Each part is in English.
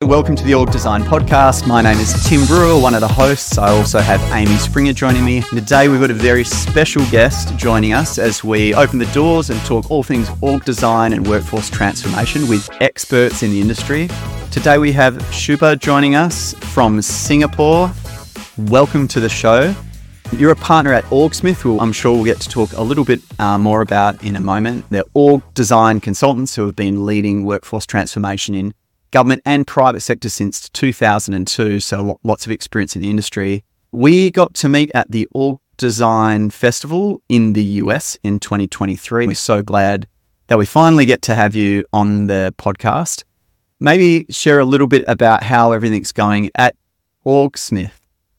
welcome to the Org Design Podcast. My name is Tim Brewer, one of the hosts. I also have Amy Springer joining me. Today we've got a very special guest joining us as we open the doors and talk all things org design and workforce transformation with experts in the industry. Today we have Shubha joining us from Singapore. Welcome to the show. You're a partner at Orgsmith, who I'm sure we'll get to talk a little bit more about in a moment. They're org design consultants who have been leading workforce transformation in government and private sector since 2002, so lots of experience in the industry. We got to meet at the Org Design Festival in the US in 2023. We're so glad that we finally get to have you on the podcast. Maybe share a little bit about how everything's going at Orgsmith.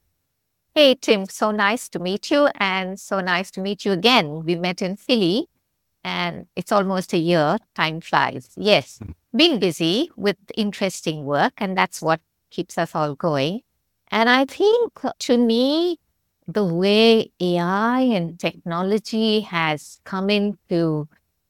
Hey, Tim, so nice to meet you and so nice to meet you again. We met in Philly and it's almost a year. Time flies. Yes, been busy with interesting work and that's what keeps us all going. And I think to me, the way AI and technology has come into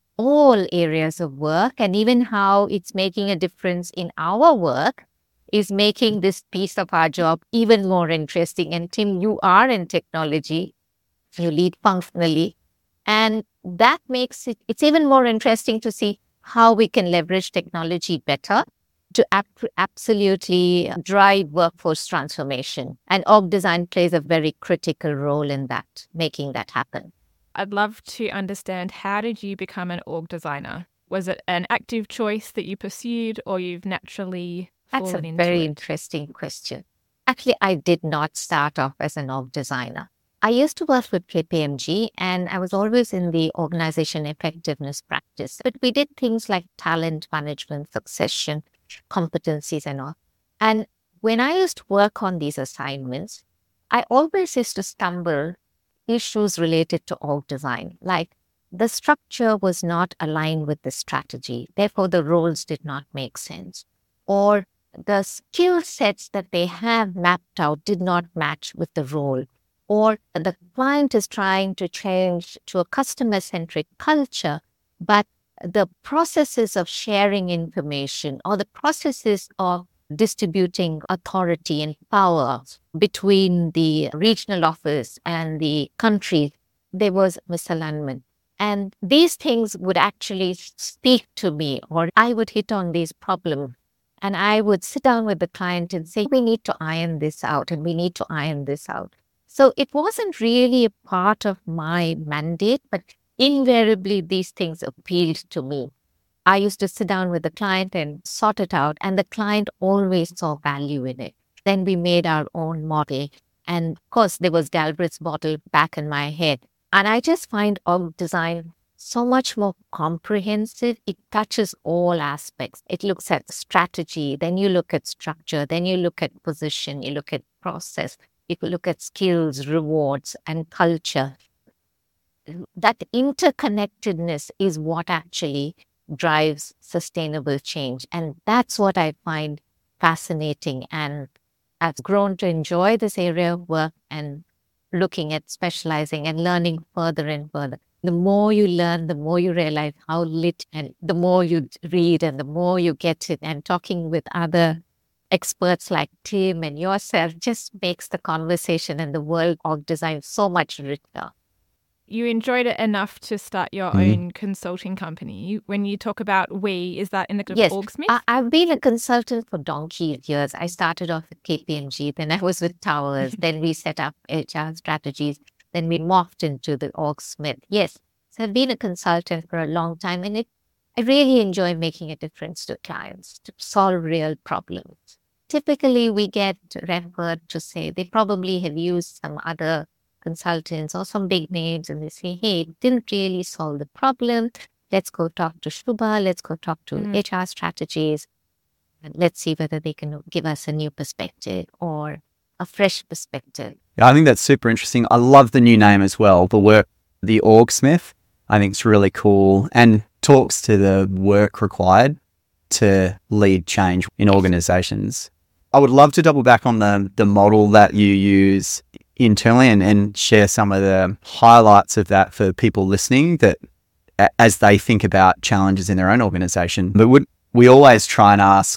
all areas of work and even how it's making a difference in our work is making this piece of our job even more interesting. And Tim, you are in technology, you lead functionally, and that makes it's even more interesting to see how we can leverage technology better to absolutely drive workforce transformation. And org design plays a very critical role in that, making that happen. I'd love to understand, how did you become an org designer? Was it an active choice that you pursued or you've naturally That's a very interesting question. Actually, I did not start off as an org designer. I used to work with KPMG and I was always in the organization effectiveness practice. But we did things like talent management, succession, competencies and all. And when I used to work on these assignments, I always used to stumble issues related to org design. Like the structure was not aligned with the strategy. Therefore, the roles did not make sense. Or the skill sets that they have mapped out did not match with the role, or the client is trying to change to a customer-centric culture, but the processes of sharing information or the processes of distributing authority and power between the regional office and the country, there was misalignment. And these things would actually speak to me, or I would hit on these problems. And I would sit down with the client and say, we need to iron this out and we need to iron this out. So it wasn't really a part of my mandate, but invariably these things appealed to me. I used to sit down with the client and sort it out, and the client always saw value in it. Then we made our own model. And of course, there was Galbraith's model back in my head. And I just find org design so much more comprehensive. It touches all aspects. It looks at strategy, then you look at structure, then you look at position, you look at process, you look at skills, rewards, and culture. That interconnectedness is what actually drives sustainable change. And that's what I find fascinating. And I've grown to enjoy this area of work and looking at specializing and learning further and further. The more you learn, the more you realize how lit, and the more you read and the more you get it. And talking with other experts like Tim and yourself just makes the conversation and the world of design so much richer. You enjoyed it enough to start your own consulting company. When you talk about we, is that in the Yes, Orgsmith? I've been a consultant for donkey's years. I started off at KPMG, then I was with Towers, then we set up HR strategies. Then we morphed into the Orgsmith. Yes, so I've been a consultant for a long time, and I really enjoy making a difference to clients, to solve real problems. Typically, we get referred to say they probably have used some other consultants or some big names, and they say, hey, it didn't really solve the problem. Let's go talk to Shubha. Let's go talk to HR strategies. And let's see whether they can give us a new perspective or a fresh perspective. Yeah, I think that's super interesting. I love the new name as well, the Orgsmith. I think it's really cool and talks to the work required to lead change in organizations. I would love to double back on the model that you use internally and share some of the highlights of that for people listening, that as they think about challenges in their own organization. But we always try and ask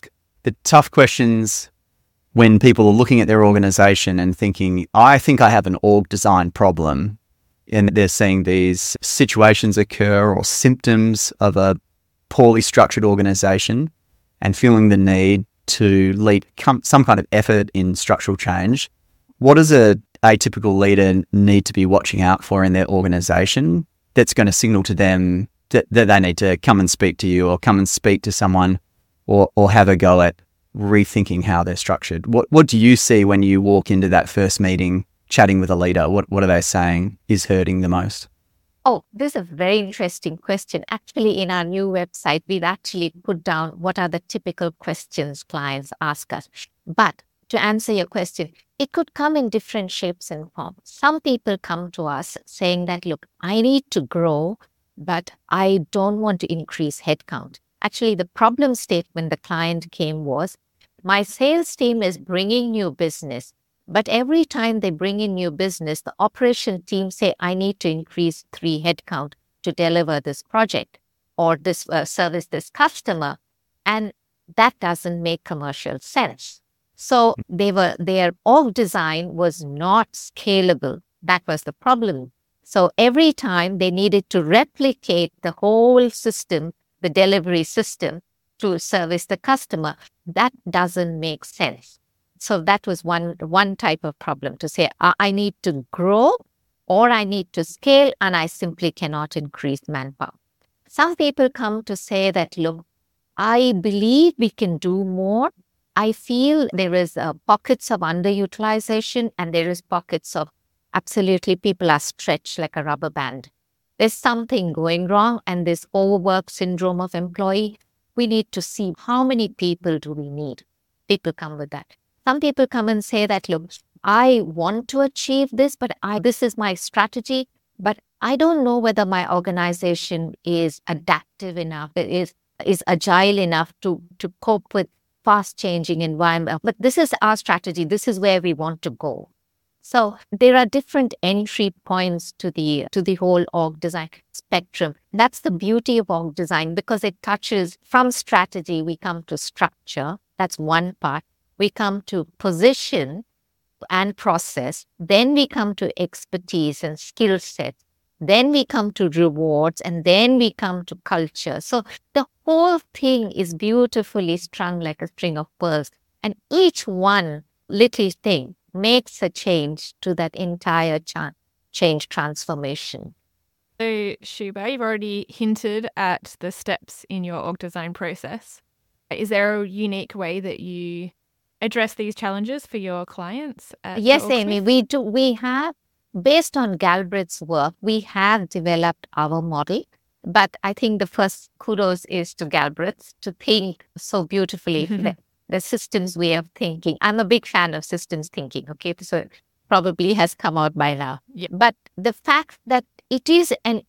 the tough questions when people are looking at their organization and thinking, I think I have an org design problem, and they're seeing these situations occur or symptoms of a poorly structured organization and feeling the need to lead some kind of effort in structural change. What does a atypical leader need to be watching out for in their organization that's going to signal to them that they need to come and speak to you or come and speak to someone or have a go at rethinking how they're structured? What do you see when you walk into that first meeting chatting with a leader? What are they saying is hurting the most? Oh, this is a very interesting question. Actually, in our new website, we've actually put down what are the typical questions clients ask us. But to answer your question, it could come in different shapes and forms. Some people come to us saying that, look, I need to grow, but I don't want to increase headcount. Actually, the problem statement the client came was, my sales team is bringing new business, but every time they bring in new business, the operation team say, I need to increase 3 headcount to deliver this project or this service this customer. And that doesn't make commercial sense. So their org design was not scalable. That was the problem. So every time they needed to replicate the whole system, the delivery system, to service the customer. That doesn't make sense. So that was one type of problem, to say, I need to grow or I need to scale and I simply cannot increase manpower. Some people come to say that, look, I believe we can do more. I feel there is pockets of underutilization and there is pockets of absolutely people are stretched like a rubber band. There's something going wrong and this overwork syndrome of employee. We need to see how many people do we need. People come with that. Some people come and say that, look, I want to achieve this, but this is my strategy, but I don't know whether my organization is adaptive enough, is agile enough to cope with fast changing environment. But this is our strategy. This is where we want to go. So there are different entry points to the whole org design spectrum. That's the beauty of org design, because it touches from strategy, we come to structure. That's one part. We come to position and process. Then we come to expertise and skill set. Then we come to rewards, and then we come to culture. So the whole thing is beautifully strung like a string of pearls. And each one little thing makes a change to that entire change transformation. So, Shubha, you've already hinted at the steps in your org design process. Is there a unique way that you address these challenges for your clients? Yes, Amy, we do. We have, based on Galbraith's work, we have developed our model. But I think the first kudos is to Galbraith to think so beautifully. The systems way of thinking. I'm a big fan of systems thinking, okay? So it probably has come out by now. Yeah. But the fact that it is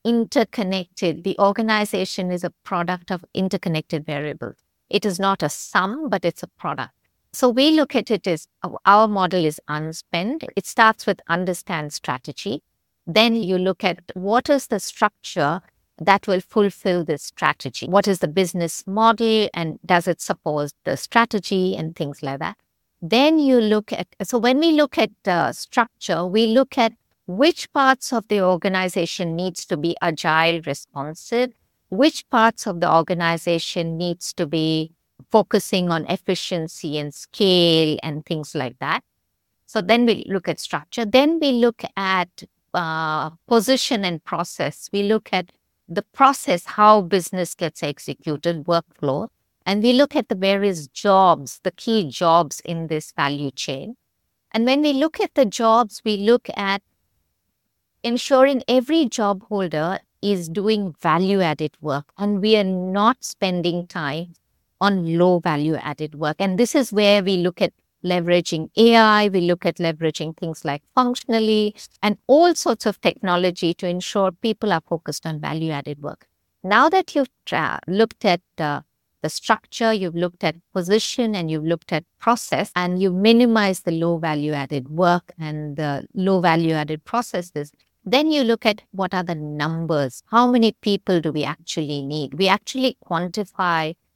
the organization is a product of interconnected variables. It is not a sum, but it's a product. So we look at it as our model is unspent. It starts with understand strategy. Then you look at what is the structure that will fulfill this strategy. What is the business model and does it support the strategy and things like that? Then you look at, so when we look at structure, we look at which parts of the organization needs to be agile, responsive, which parts of the organization needs to be focusing on efficiency and scale and things like that. So then we look at structure. Then we look at position and process. We look at the process, how business gets executed, workflow, and we look at the various jobs, the key jobs in this value chain. And when we look at the jobs, we look at ensuring every job holder is doing value-added work, and we are not spending time on low value-added work. And this is where we look at leveraging AI, we look at leveraging things like functionally and all sorts of technology to ensure people are focused on value-added work. Now that you've looked at the structure, you've looked at position, and you've looked at process, and you've minimized the low value-added work and the low value-added processes, then you look at what are the numbers. How many people do we actually need? We actually quantify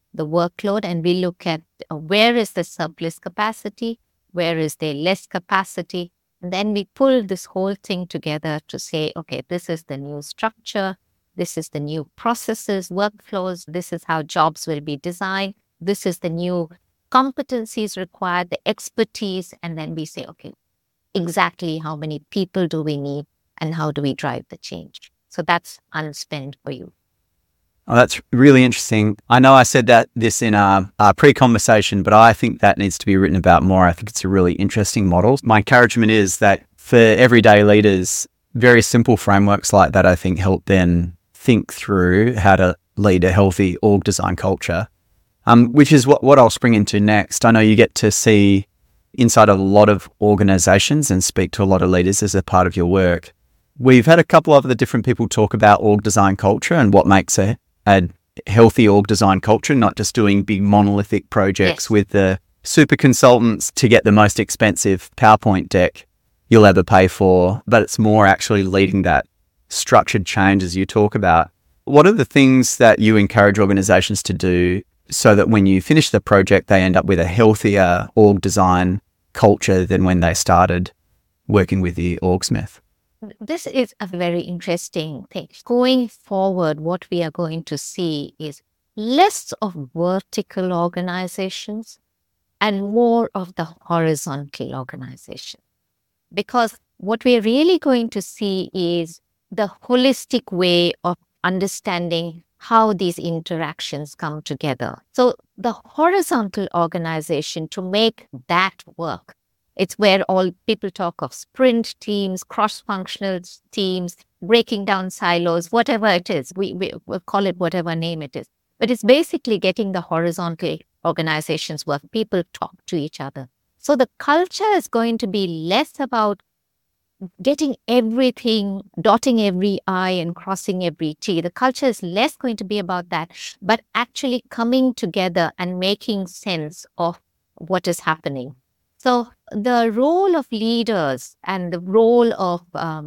the workload and we look at where is the surplus capacity, where is there less capacity, and then we pull this whole thing together to say, okay, this is the new structure, this is the new processes, workflows, this is how jobs will be designed, this is the new competencies required, the expertise, and then we say, okay, exactly how many people do we need and how do we drive the change? So that's unspent for you. Oh, that's really interesting. I know I said this in our pre-conversation, but I think that needs to be written about more. I think it's a really interesting model. My encouragement is that for everyday leaders, very simple frameworks like that, I think, help them think through how to lead a healthy org design culture, which is what I'll spring into next. I know you get to see inside a lot of organizations and speak to a lot of leaders as a part of your work. We've had a couple of the different people talk about org design culture and what makes a healthy org design culture, not just doing big monolithic projects with the super consultants to get the most expensive PowerPoint deck you'll ever pay for, but it's more actually leading that structured change as you talk about. What are the things that you encourage organizations to do so that when you finish the project, they end up with a healthier org design culture than when they started working with the Orgsmith? This is a very interesting thing. Going forward, what we are going to see is less of vertical organizations and more of the horizontal organization. Because what we're really going to see is the holistic way of understanding how these interactions come together. So the horizontal organization, to make that work, it's where all people talk of sprint teams, cross-functional teams, breaking down silos, whatever it is. We'll call it whatever name it is. But it's basically getting the horizontal organizations work. People talk to each other. So the culture is going to be less about getting everything, dotting every I and crossing every T. The culture is less going to be about that, but actually coming together and making sense of what is happening. So the role of leaders and the role of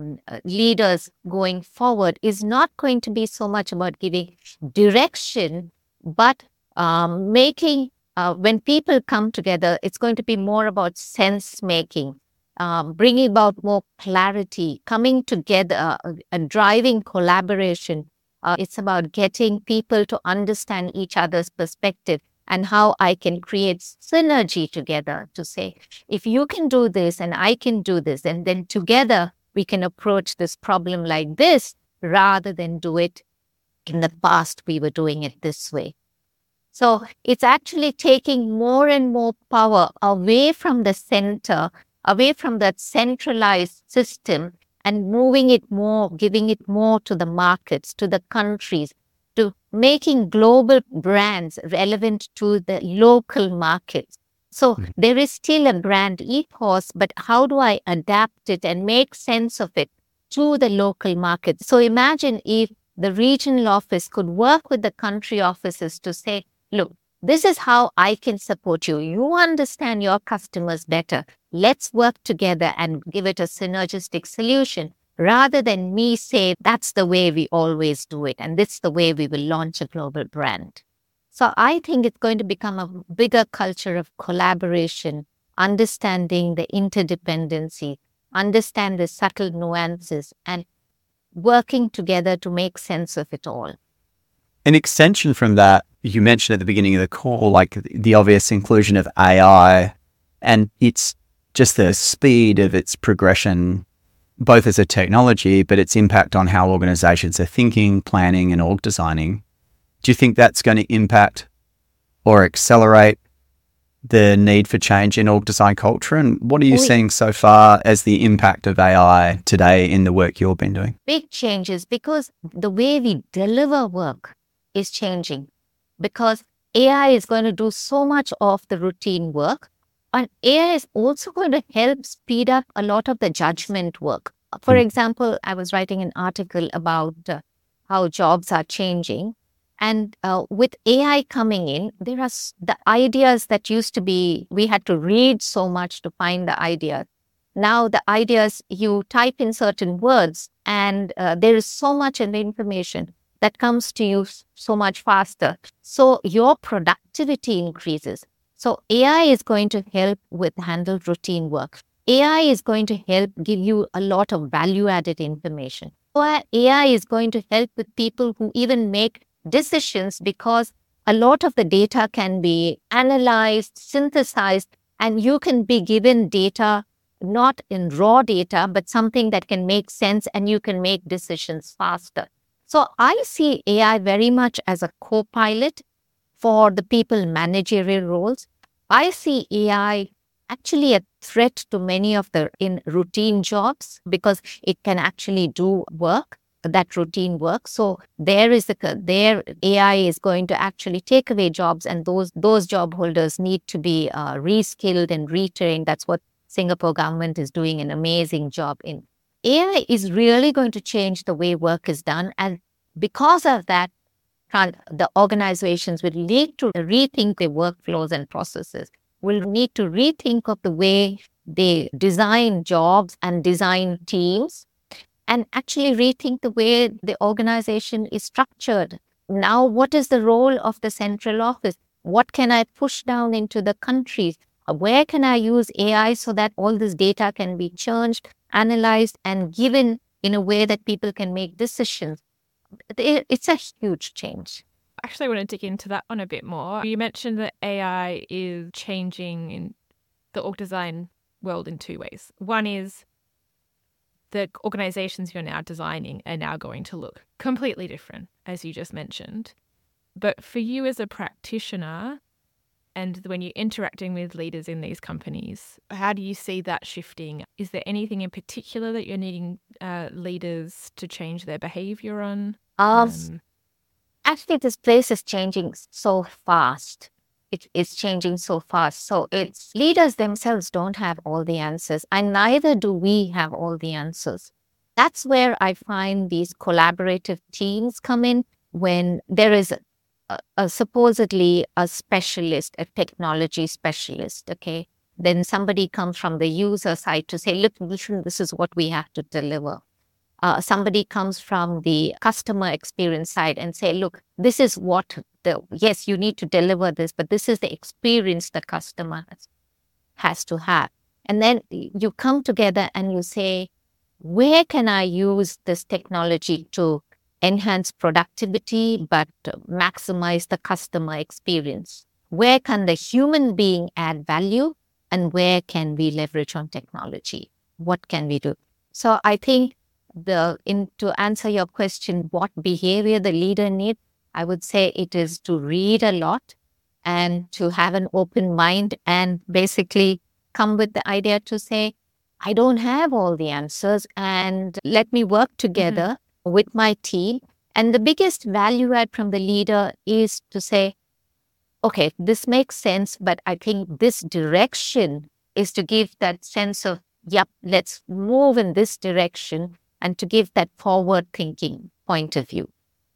leaders going forward is not going to be so much about giving direction, but making, when people come together, it's going to be more about sense making, bringing about more clarity, coming together and driving collaboration. It's about getting people to understand each other's perspective and how I can create synergy together to say, if you can do this and I can do this, and then together we can approach this problem like this rather than do it in the past we were doing it this way. So it's actually taking more and more power away from the center, away from that centralized system and moving it more, giving it more to the markets, to the countries, to making global brands relevant to the local markets. So there is still a brand ethos, but how do I adapt it and make sense of it to the local market? So imagine if the regional office could work with the country offices to say, look, this is how I can support you. You understand your customers better. Let's work together and give it a synergistic solution, rather than me say that's the way we always do it and this is the way we will launch a global brand. So I think it's going to become a bigger culture of collaboration, understanding the interdependency, understand the subtle nuances, and working together to make sense of it all. An extension from that, you mentioned at the beginning of the call, like the obvious inclusion of AI, and it's just the speed of its progression, both as a technology, but its impact on how organizations are thinking, planning, and org designing. Do you think that's going to impact or accelerate the need for change in org design culture? And what are you seeing so far as the impact of AI today in the work you've been doing? Big changes, because the way we deliver work is changing, because AI is going to do so much of the routine work. And AI is also going to help speed up a lot of the judgment work. For example, I was writing an article about how jobs are changing. And with AI coming in, there are the ideas that used to be, we had to read so much to find the ideas. Now the ideas, you type in certain words and there is so much in the information. that comes to you so much faster. So your productivity increases. So AI is going to help with handle routine work. AI is going to help give you a lot of value-added information. AI is going to help with people who even make decisions, because a lot of the data can be analyzed, synthesized, and you can be given data, not in raw data, but something that can make sense, and you can make decisions faster. So I see AI very much as a co-pilot for the people managerial roles. I see AI actually a threat to many of the in routine jobs, because it can actually do work, that routine work. So there AI is going to actually take away jobs, and those job holders need to be reskilled and retrained. That's what Singapore government is doing an amazing job in. AI is really going to change the way work is done, and because of that, the organizations will need to rethink their workflows and processes, will need to rethink of the way they design jobs and design teams, and actually rethink the way the organization is structured. Now, what is the role of the central office? What can I push down into the countries? Where can I use AI so that all this data can be churned, analyzed, and given in a way that people can make decisions? It's a huge change. Actually, I want to dig into that one a bit more. You mentioned that AI is changing in the org design world in two ways. One is the organizations you're now designing are now going to look completely different, as you just mentioned. But for you as a practitioner, and when you're interacting with leaders in these companies, how do you see that shifting? Is there anything in particular that you're needing leaders to change their behavior on? Actually, this place is changing so fast. It is changing so fast. So it's leaders themselves don't have all the answers, and neither do we have all the answers. That's where I find these collaborative teams come in, when there is supposedly a specialist, a technology specialist, okay? Then somebody comes from the user side to say, look, listen, this is what we have to deliver. Somebody comes from the customer experience side and say, look, this is what yes, you need to deliver this, but this is the experience the customer has to have. And then you come together and you say, where can I use this technology to enhance productivity, but maximize the customer experience? Where can the human being add value, and where can we leverage on technology? What can we do? So I think to answer your question, what behavior the leader needs, I would say it is to read a lot and to have an open mind, and basically come with the idea to say, I don't have all the answers, and let me work together with my team. And the biggest value add from the leader is to say, okay, this makes sense, but I think this direction is to give that sense of, yep, let's move in this direction, and to give that forward thinking point of view.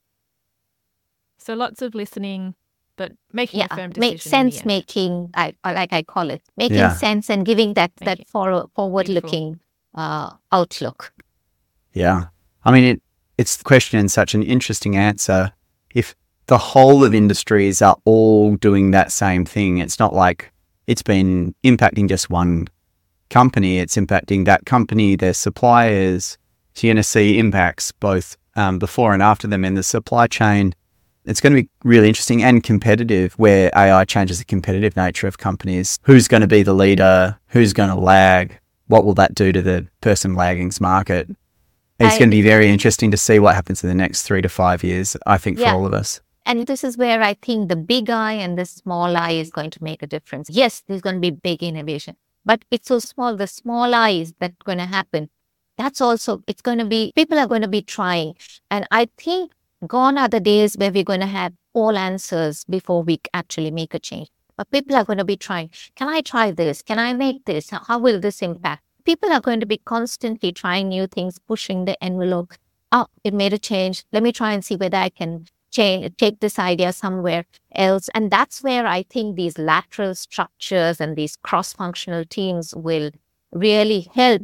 So lots of listening, but making a firm decision. Make sense making, I call it, making sense and giving that forward looking outlook. Yeah. I mean, it's the question and such an interesting answer. If the whole of industries are all doing that same thing, it's not like it's been impacting just one company, it's impacting that company, their suppliers. So you're going to see impacts both before and after them in the supply chain. It's going to be really interesting and competitive, where AI changes the competitive nature of companies. Who's going to be the leader? Who's going to lag? What will that do to the person lagging's market? It's going to be very interesting to see what happens in the next 3 to 5 years, I think, for all of us. And this is where I think the big eye and the small eye is going to make a difference. Yes, there's going to be big innovation, but it's so small. The small eye is that's going to happen. That's also, it's going to be, people are going to be trying. And I think gone are the days where we're going to have all answers before we actually make a change. But people are going to be trying. Can I try this? Can I make this? How will this impact? People are going to be constantly trying new things, pushing the envelope. Oh, it made a change. Let me try and see whether I can take this idea somewhere else. And that's where I think these lateral structures and these cross-functional teams will really help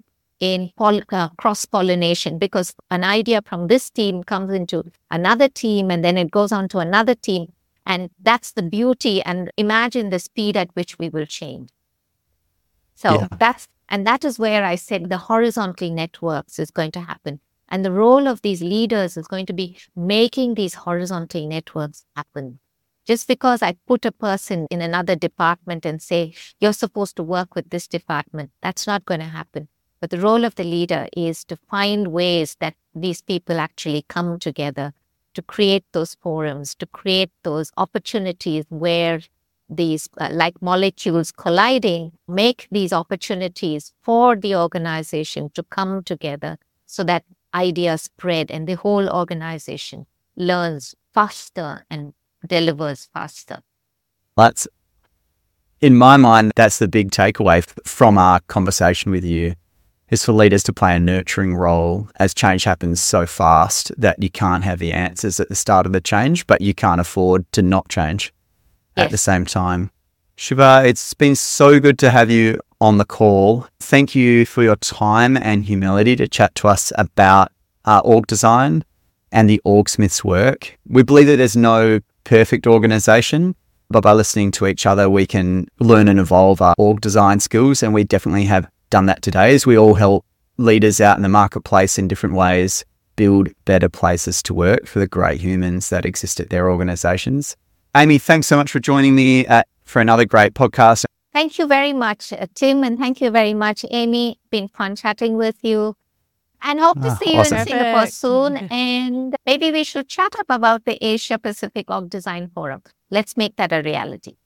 in cross-pollination, because an idea from this team comes into another team and then it goes on to another team. And that's the beauty. And imagine the speed at which we will change. So that is where I said the horizontal networks is going to happen. And the role of these leaders is going to be making these horizontal networks happen. Just because I put a person in another department and say, you're supposed to work with this department, that's not going to happen. But the role of the leader is to find ways that these people actually come together, to create those forums, to create those opportunities where these, like molecules colliding, make these opportunities for the organization to come together so that ideas spread and the whole organization learns faster and delivers faster. That's, in my mind, that's the big takeaway from our conversation with you, is for leaders to play a nurturing role as change happens so fast that you can't have the answers at the start of the change, but you can't afford to not change at the same time. Shiva, it's been so good to have you on the call. Thank you for your time and humility to chat to us about org design and the Orgsmiths work. We believe that there's no perfect organization, but by listening to each other, we can learn and evolve our org design skills. And we definitely have done that today, as we all help leaders out in the marketplace in different ways build better places to work for the great humans that exist at their organizations. Amy, thanks so much for joining me for another great podcast. Thank you very much, Tim, and thank you very much, Amy. Been fun chatting with you. And hope to see you in Singapore soon. And maybe we should chat up about the Asia Pacific Org Design Forum. Let's make that a reality.